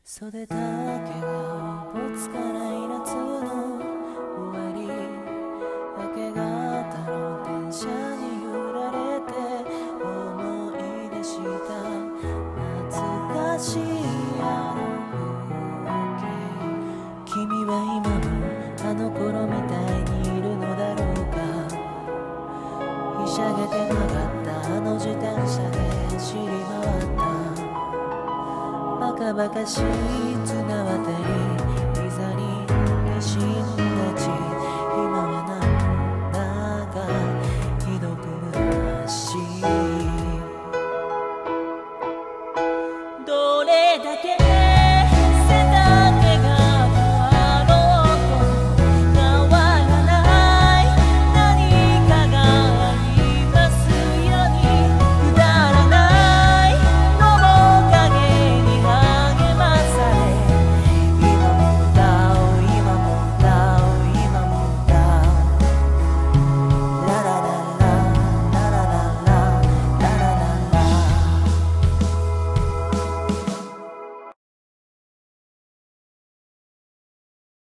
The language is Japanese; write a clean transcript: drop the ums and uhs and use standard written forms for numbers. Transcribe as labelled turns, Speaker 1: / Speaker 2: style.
Speaker 1: 袖だけがおぼつかない夏の終わり、明け方の電車に揺られて思い出した懐かしいあの風景。君は今もあの頃みたいにいるのだろうか。ひしゃげて曲がったあの自転車で走り回ったバカバカしい綱渡り